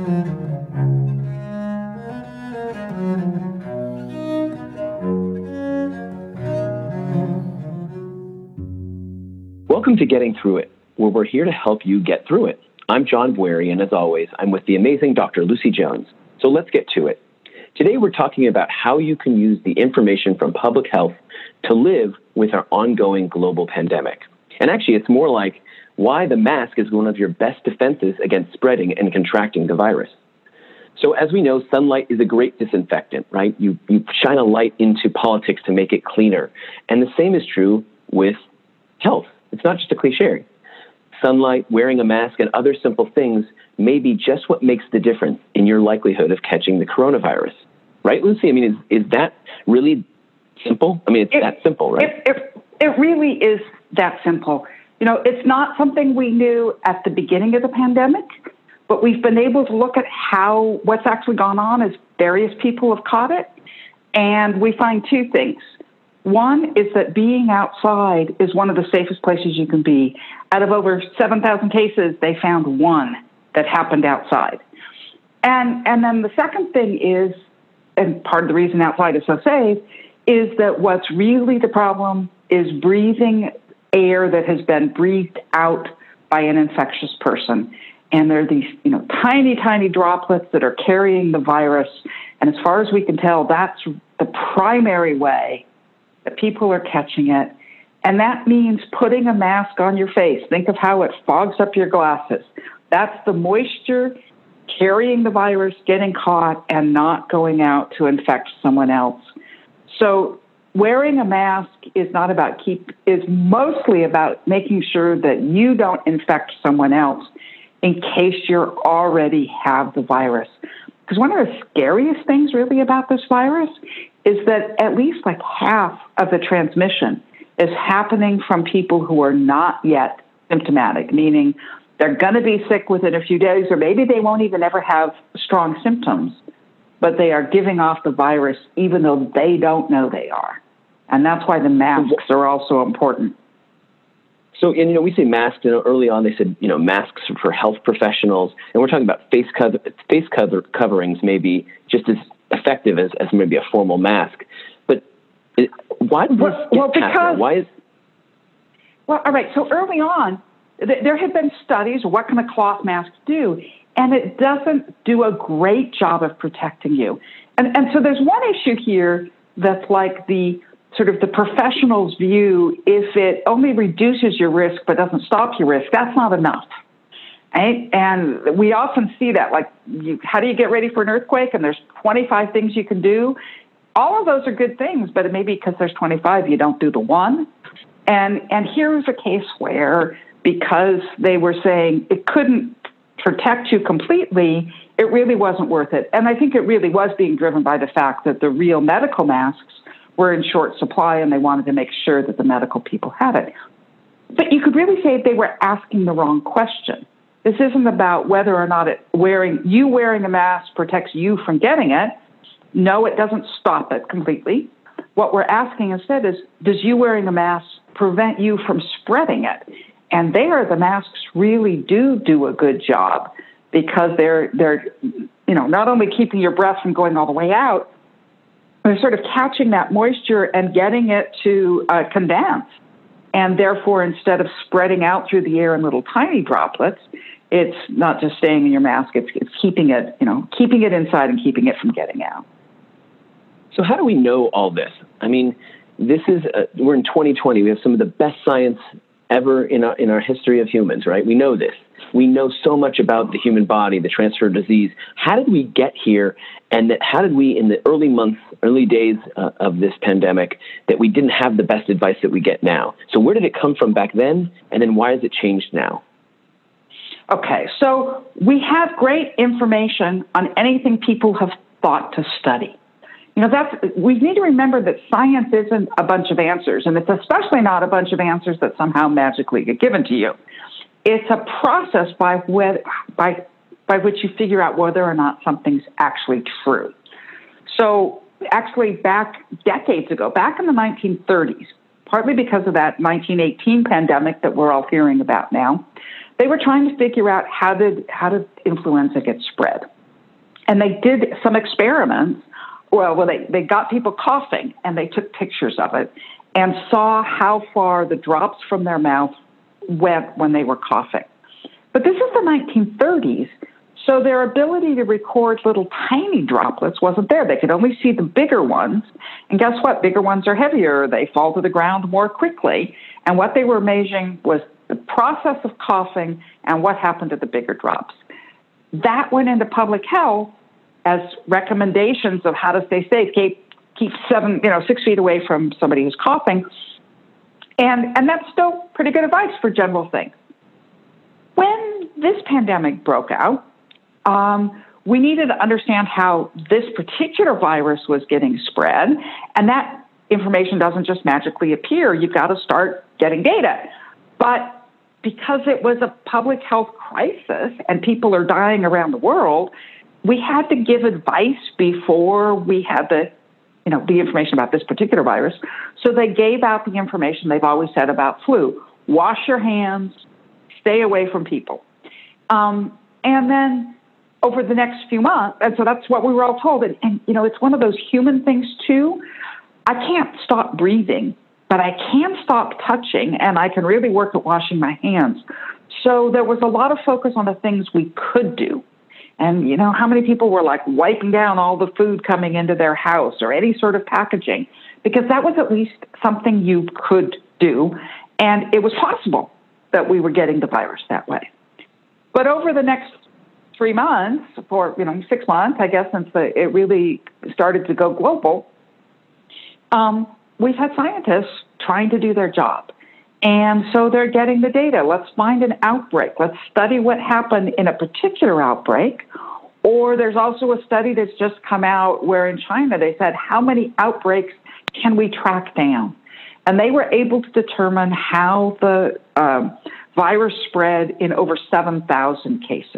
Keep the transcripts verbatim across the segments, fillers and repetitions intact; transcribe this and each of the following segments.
Welcome to Getting Through It, where we're here to help you get through it. I'm John Boeri, and as always, I'm with the amazing Doctor Lucy Jones. So let's get to it. Today, we're talking about how you can use the information from public health to live with our ongoing global pandemic. And actually, it's more like why the mask is one of your best defenses against spreading and contracting the virus. So as we know, sunlight is a great disinfectant, right? You, you shine a light into politics to make it cleaner. And the same is true with health. It's not just a cliche. Sunlight, wearing a mask, and other simple things may be just what makes the difference in your likelihood of catching the coronavirus. Right, Lucy? I mean, is, is that really simple? I mean, it's it, that simple, right? It, it, it really is that simple. You know, it's not something we knew at the beginning of the pandemic, but we've been able to look at how what's actually gone on as various people have caught it. And we find two things. One is that being outside is one of the safest places you can be. Out of over seven thousand cases, they found one that happened outside. And, and then the second thing is, and part of the reason outside is so safe, is that what's really the problem is breathing air that has been breathed out by an infectious person. And there are these, you know, tiny, tiny droplets that are carrying the virus. And as far as we can tell, that's the primary way that people are catching it. And that means putting a mask on your face. Think of how it fogs up your glasses. That's the moisture carrying the virus, getting caught, and not going out to infect someone else. So wearing a mask is not about keep, is mostly about making sure that you don't infect someone else in case you already have the virus. Because one of the scariest things really about this virus is that at least like half of the transmission is happening from people who are not yet symptomatic, meaning they're going to be sick within a few days, or maybe they won't even ever have strong symptoms, but they are giving off the virus even though they don't know they are. And that's why the masks are also important. So, and, you know, we say masks, you know, early on they said, you know, masks for health professionals, and we're talking about face cover, face cover coverings may be just as effective as, as maybe a formal mask. But it, why does well, well, because, why is... Well, all right, so early on, th- there have been studies, what can a cloth mask do? And it doesn't do a great job of protecting you. And, and so there's one issue here that's like the sort of the professional's view. If it only reduces your risk but doesn't stop your risk, that's not enough. Right? And we often see that, like, you, how do you get ready for an earthquake? And there's twenty-five things you can do. All of those are good things, but it may be because there's twenty-five, you don't do the one. And and here's a case where, because they were saying it couldn't protect you completely, it really wasn't worth it. And I think it really was being driven by the fact that the real medical masks were in short supply, and they wanted to make sure that the medical people had it. But you could really say they were asking the wrong question. This isn't about whether or not it wearing you wearing a mask protects you from getting it. No, it doesn't stop it completely. What we're asking instead is, does you wearing a mask prevent you from spreading it? And there, the masks really do do a good job, because they're they're you know not only keeping your breath from going all the way out, they're sort of catching that moisture and getting it to uh, condense. And therefore, instead of spreading out through the air in little tiny droplets, it's not just staying in your mask, it's, it's keeping it, you know, keeping it inside and keeping it from getting out. So how do we know all this? I mean, this is, uh, we're in twenty twenty. We have some of the best science ever in our, in our history of humans, right? We know this. We know so much about the human body, the transfer of disease. How did we get here? And that how did we, in the early months, early days uh, of this pandemic, that we didn't have the best advice that we get now? So where did it come from back then? And then why has it changed now? Okay, so we have great information on anything people have thought to study. You know, that's, we need to remember that science isn't a bunch of answers, and it's especially not a bunch of answers that somehow magically get given to you. It's a process by whether, by by which you figure out whether or not something's actually true. So actually back decades ago, back in the nineteen thirties, partly because of that nineteen eighteen pandemic that we're all hearing about now, they were trying to figure out how did how did influenza get spread. And they did some experiments. Well, well they, they got people coughing, and they took pictures of it and saw how far the drops from their mouth went when they were coughing. But this is the nineteen thirties, so their ability to record little tiny droplets wasn't there. They could only see the bigger ones. And guess what? Bigger ones are heavier. They fall to the ground more quickly. And what they were measuring was the process of coughing and what happened to the bigger drops. That went into public health as recommendations of how to stay safe. Keep, keep seven, you know, six feet away from somebody who's coughing. And, and that's still pretty good advice for general things. When this pandemic broke out, um, we needed to understand how this particular virus was getting spread. And that information doesn't just magically appear. You've got to start getting data. But because it was a public health crisis and people are dying around the world, we had to give advice before we had the, you know, the information about this particular virus. So they gave out the information they've always said about flu. Wash your hands, stay away from people. Um, and then over the next few months, and so that's what we were all told. And, and, you know, it's one of those human things too. I can't stop breathing, but I can stop touching, and I can really work at washing my hands. So there was a lot of focus on the things we could do. And, you know, how many people were like wiping down all the food coming into their house or any sort of packaging? Because that was at least something you could do. And it was possible that we were getting the virus that way. But over the next three months, for, you know, six months, I guess, since the, it really started to go global, um, we've had scientists trying to do their job. And so they're getting the data. Let's find an outbreak. Let's study what happened in a particular outbreak. Or there's also a study that's just come out where in China they said, how many outbreaks can we track down? And they were able to determine how the um, virus spread in over seven thousand cases.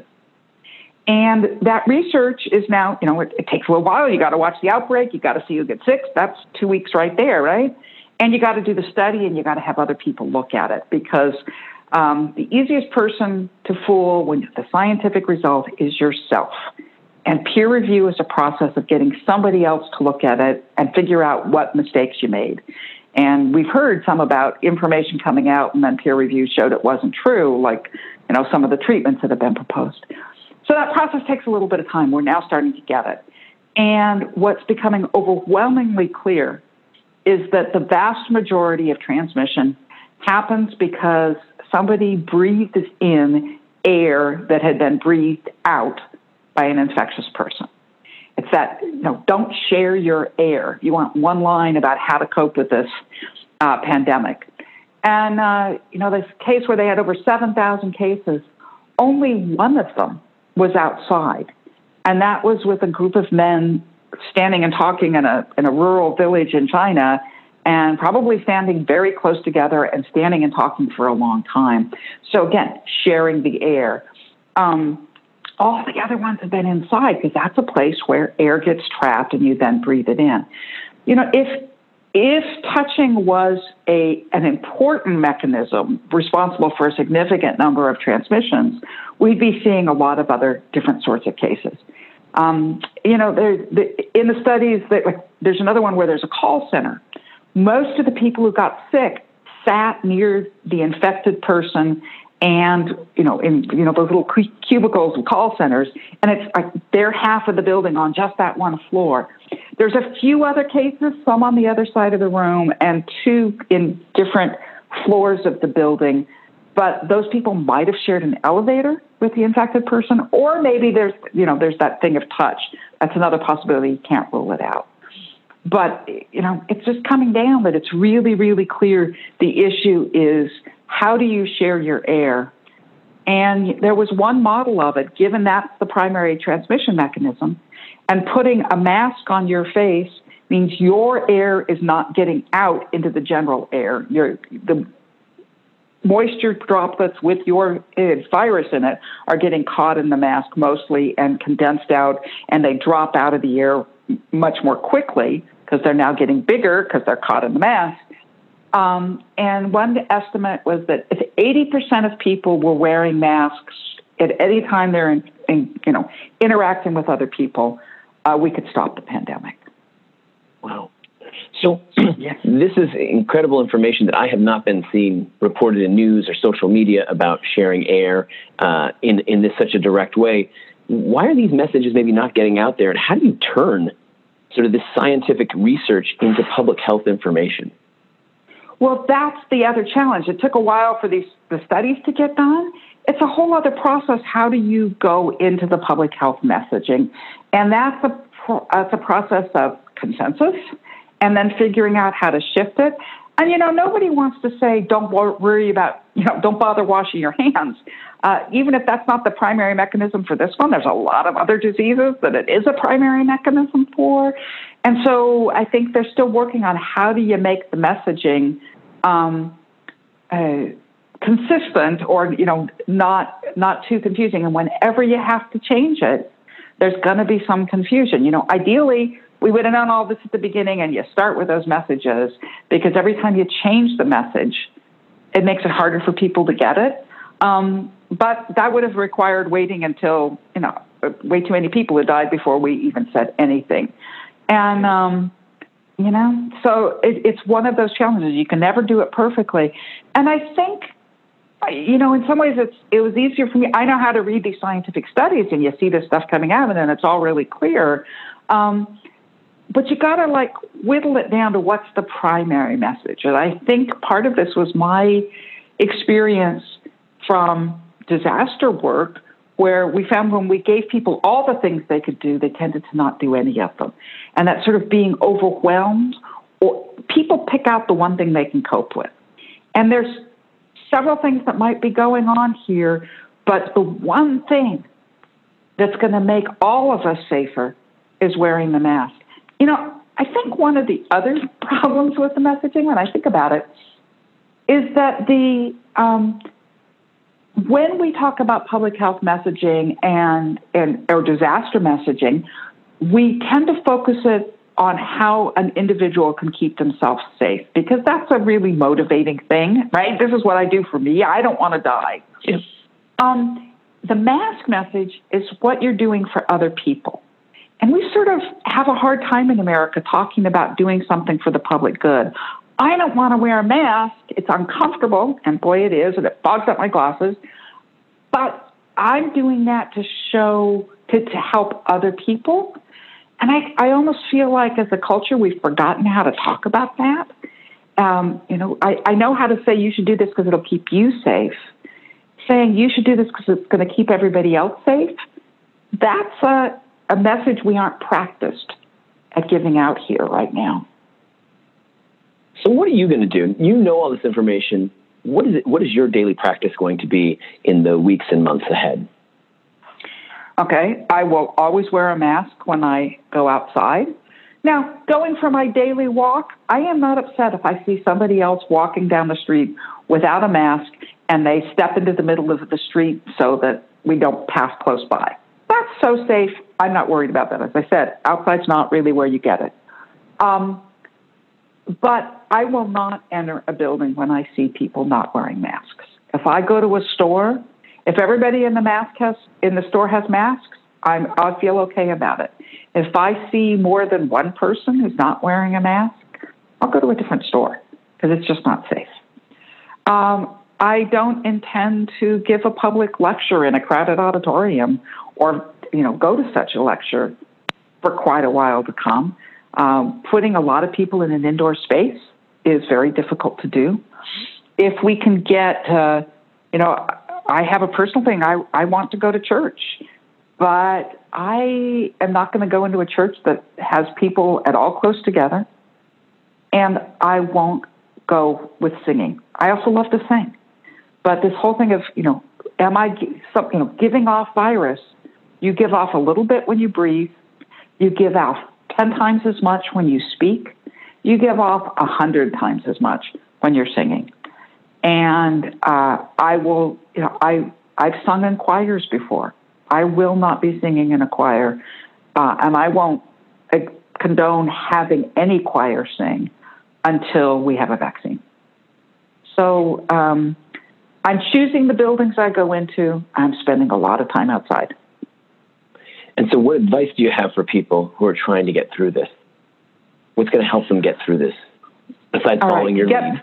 And that research is now, you know, it, it takes a little while. You got to watch the outbreak. You got to see who gets sick. That's two weeks right there, right? And you got to do the study, and you got to have other people look at it, because um, the easiest person to fool when the scientific result is yourself. And peer review is a process of getting somebody else to look at it and figure out what mistakes you made. And we've heard some about information coming out and then peer review showed it wasn't true, like, you know, some of the treatments that have been proposed. So that process takes a little bit of time. We're now starting to get it. And what's becoming overwhelmingly clear is that the vast majority of transmission happens because somebody breathed in air that had been breathed out by an infectious person. It's that, you know, don't share your air. You want one line about how to cope with this uh, pandemic. And, uh, you know, this case where they had over seven thousand cases, only one of them was outside. And that was with a group of men standing and talking in a in a rural village in China, and probably standing very close together and standing and talking for a long time. So again, sharing the air. Um, all the other ones have been inside, because that's a place where air gets trapped and you then breathe it in. You know, if if touching was a an important mechanism responsible for a significant number of transmissions, we'd be seeing a lot of other different sorts of cases. Um, you know, there, the, in the studies, that like, there's another one where there's a call center. Most of the people who got sick sat near the infected person, and you know, in you know those little cubicles and call centers, and it's like they're half of the building on just that one floor. There's a few other cases, some on the other side of the room, and two in different floors of the building. But those people might have shared an elevator with the infected person, or maybe there's, you know, there's that thing of touch. That's another possibility. You can't rule it out. But, you know, it's just coming down that it's really, really clear the issue is how do you share your air? And there was one model of it, given that's the primary transmission mechanism, and putting a mask on your face means your air is not getting out into the general air. Your, the moisture droplets with your uh, virus in it are getting caught in the mask mostly and condensed out, and they drop out of the air much more quickly because they're now getting bigger because they're caught in the mask. Um, and one estimate was that if eighty percent of people were wearing masks at any time they're in, you know, interacting with other people, uh, we could stop the pandemic. Wow. So yes. This is incredible information that I have not been seen reported in news or social media about sharing air uh, in, in this such a direct way. Why are these messages maybe not getting out there? And how do you turn sort of this scientific research into public health information? Well, that's the other challenge. It took a while for these the studies to get done. It's a whole other process. How do you go into the public health messaging? And that's a, that's a process of consensus and then figuring out how to shift it. And, you know, nobody wants to say, don't worry about, you know, don't bother washing your hands. Uh, even if that's not the primary mechanism for this one, there's a lot of other diseases that it is a primary mechanism for. And so I think they're still working on how do you make the messaging um, uh, consistent or, you know, not not too confusing. And whenever you have to change it, there's going to be some confusion. You know, ideally, we would have done all this at the beginning and you start with those messages because every time you change the message, it makes it harder for people to get it. Um, but that would have required waiting until, you know, way too many people had died before we even said anything. And, um, you know, so it, it's one of those challenges. You can never do it perfectly. And I think, you know, in some ways it's it was easier for me. I know how to read these scientific studies and you see this stuff coming out and then it's all really clear. Um, but you got to like whittle it down to what's the primary message. And I think part of this was my experience from disaster work where we found when we gave people all the things they could do, they tended to not do any of them. And that sort of being overwhelmed, or people pick out the one thing they can cope with. And there's several things that might be going on here, but the one thing that's going to make all of us safer is wearing the mask. You know, I think one of the other problems with the messaging, when I think about it, is that the um, when we talk about public health messaging and, and or disaster messaging, we tend to focus it on how an individual can keep themselves safe because that's a really motivating thing, right? This is what I do for me. I don't want to die. Yes. Um, the mask message is what you're doing for other people. And we sort of have a hard time in America talking about doing something for the public good. I don't want to wear a mask. It's uncomfortable, and boy, it is, and it fogs up my glasses. But I'm doing that to show, to, to help other people. And I, I almost feel like as a culture, we've forgotten how to talk about that. Um, you know, I, I know how to say you should do this because it'll keep you safe. Saying you should do this because it's going to keep everybody else safe, that's a, a message we aren't practiced at giving out here right now. So what are you going to do? You know all this information. What is it? What is your daily practice going to be in the weeks and months ahead? Okay, I will always wear a mask when I go outside. Now, going for my daily walk, I am not upset if I see somebody else walking down the street without a mask and they step into the middle of the street so that we don't pass close by. That's so safe. I'm not worried about that. As I said, outside's not really where you get it. Um, but I will not enter a building when I see people not wearing masks. If I go to a store, if everybody in the mask has in the store has masks, I'm, I'll feel okay about it. If I see more than one person who's not wearing a mask, I'll go to a different store because it's just not safe. Um, I don't intend to give a public lecture in a crowded auditorium or, you know, go to such a lecture for quite a while to come. Um, putting a lot of people in an indoor space is very difficult to do. If we can get, uh, you know, I have a personal thing. I, I want to go to church, but I am not going to go into a church that has people at all close together, and I won't go with singing. I also love to sing, but this whole thing of, you know, am I, you know, giving off virus? You give off a little bit when you breathe. You give off ten times as much when you speak. You give off a hundred times as much when you're singing. And uh, I will, you know, I, I've sung in choirs before. I will not be singing in a choir, uh, and I won't uh, condone having any choir sing until we have a vaccine. So um, I'm choosing the buildings I go into. I'm spending a lot of time outside. And so what advice do you have for people who are trying to get through this? What's going to help them get through this, besides All following right. your Yep. lead?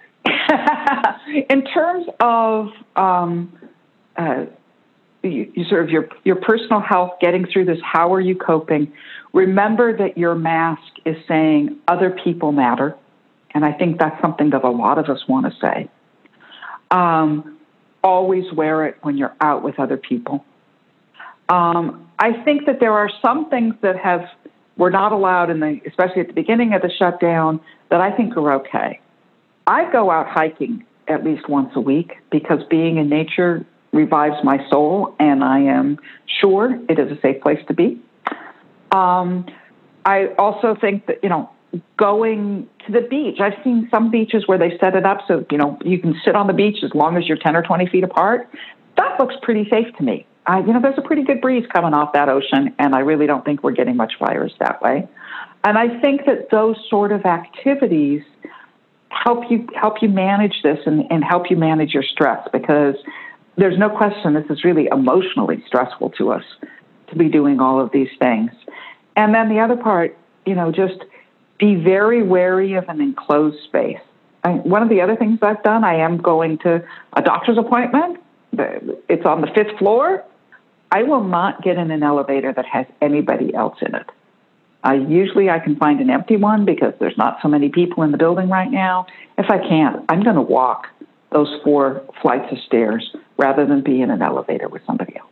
In terms of um, uh, you, you sort of your, your personal health, getting through this, how are you coping? Remember that your mask is saying other people matter. And I think that's something that a lot of us want to say. Um, always wear it when you're out with other people. Um, I think that there are some things that have were not allowed in the, especially at the beginning of the shutdown, that I think are okay. I go out hiking at least once a week because being in nature revives my soul, and I am sure it is a safe place to be. Um, I also think that, you know, going to the beach. I've seen some beaches where they set it up so, you know, you can sit on the beach as long as you're ten or twenty feet apart. That looks pretty safe to me. I, you know, there's a pretty good breeze coming off that ocean, and I really don't think we're getting much virus that way. And I think that those sort of activities help you help you manage this and, and help you manage your stress, because there's no question this is really emotionally stressful to us to be doing all of these things. And then the other part, you know, just be very wary of an enclosed space. I, one of the other things I've done, I am going to a doctor's appointment. It's on the fifth floor. I will not get in an elevator that has anybody else in it. Uh, usually I can find an empty one because there's not so many people in the building right now. If I can't, I'm going to walk those four flights of stairs rather than be in an elevator with somebody else.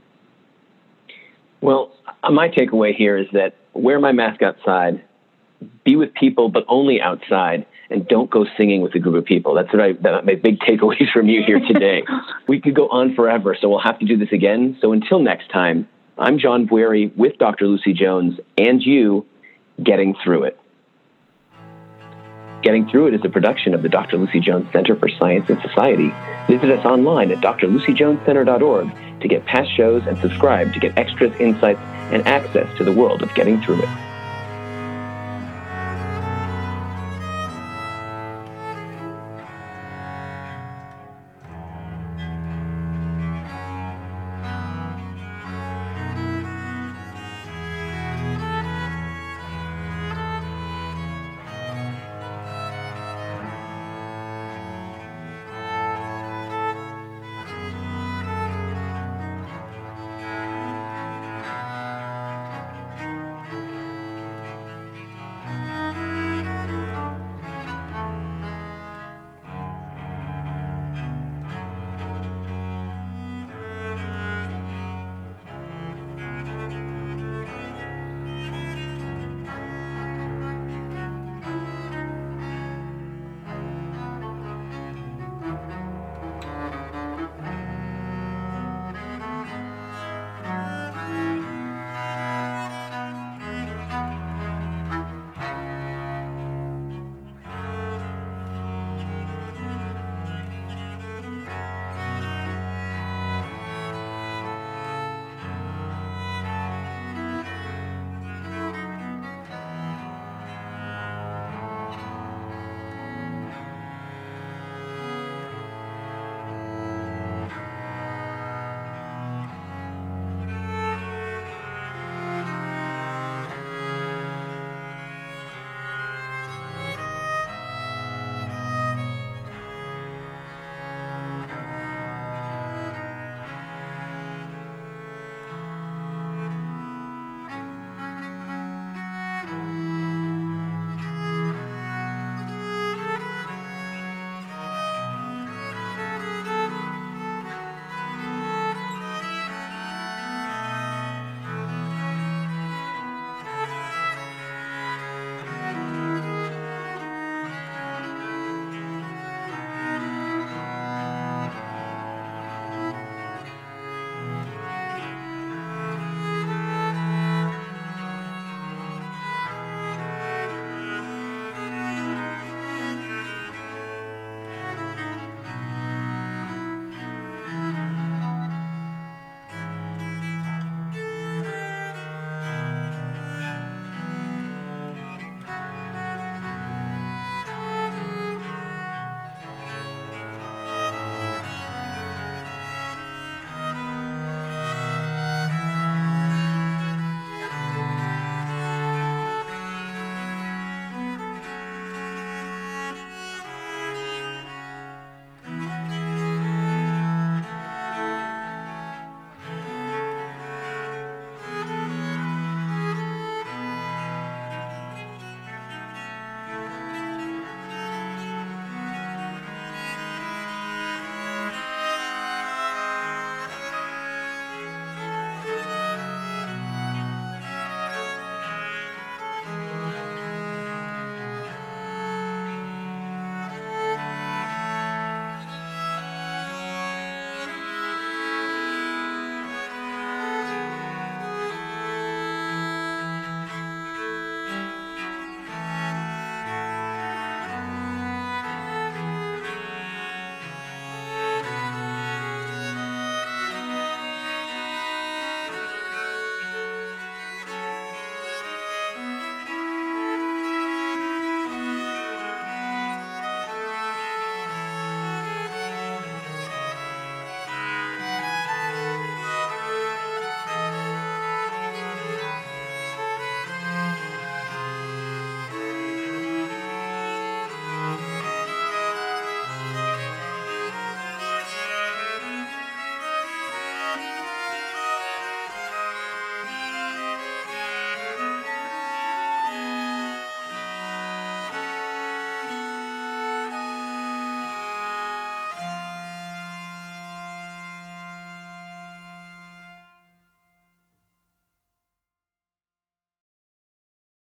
Well, my takeaway here is that wear my mask outside, be with people, but only outside, and don't go singing with a group of people. That's what I, that, my big takeaways from you here today. We could go on forever, so we'll have to do this again. So until next time, I'm John Bwarie with Doctor Lucy Jones and you, Getting Through It. Getting Through It is a production of the Doctor Lucy Jones Center for Science and Society. Visit us online at d r lucy jones center dot org to get past shows and subscribe to get extras, insights, and access to the world of Getting Through It.